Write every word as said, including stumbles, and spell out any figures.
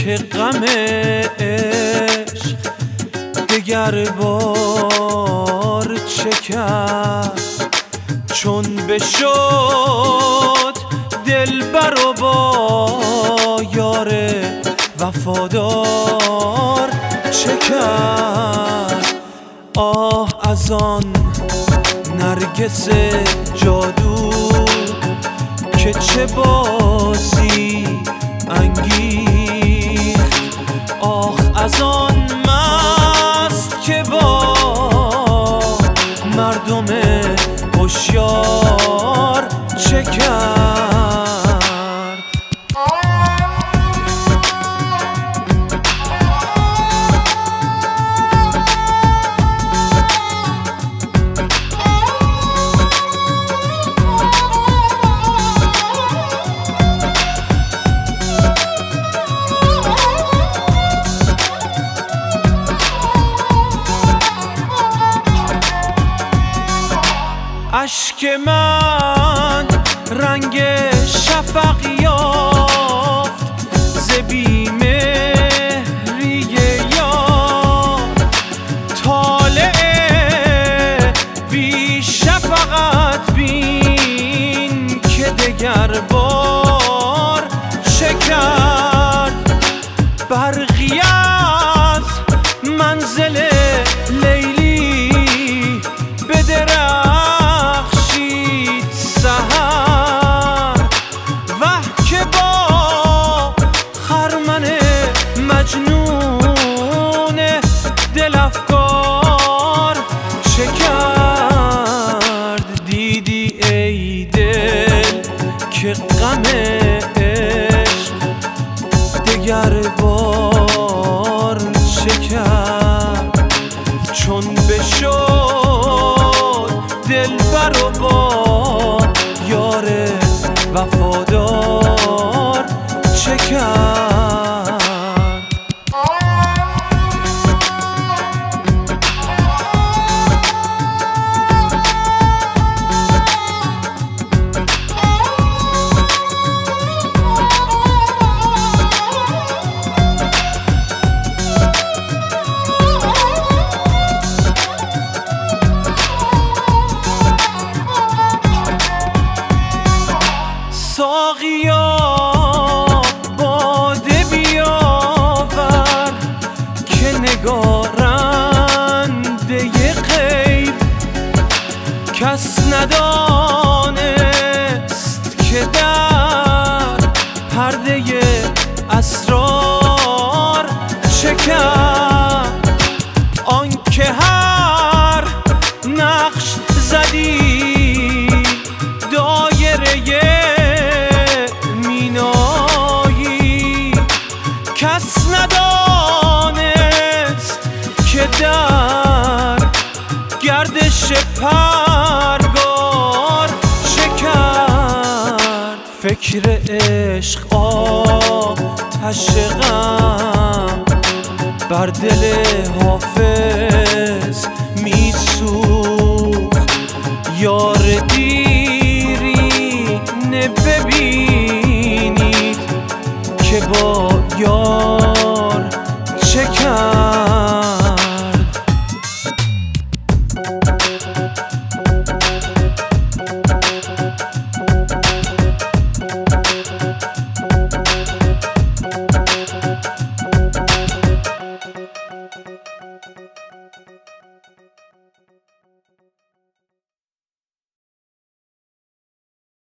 که غم عشق دگر بار چه کرد، چون بشد دلبر و با یار وفادار چه کرد. آه از آن نرگس جادو که چه بازی انگیخت، آه از آن مست که با مردم هوشیار چه کرد. اشک من رنگ شفق یافت ز بیم ریه یار، طالع بی شفقت بین که دگر بار چه کرد. برقی از منزل لیلی به درخشید سحر، وه که با خرمن مجنون دل افکار چه کرد. دیدی ای دل که غم عشق دگر بار چه کرد، چون بشد دلبر و با یار وفادار چه کرد. ساقیا باده بیاور که نگارنده غیب کس ندانست که در پرده اسرار چه کرد. آن که هر نقش زدی دایره کس ندانست که در گردش پرگار چه کرد. فکر عشق آتش غم بر دل حافظ می سوخت، یار دیرینه ببینید که با یار چه کرد.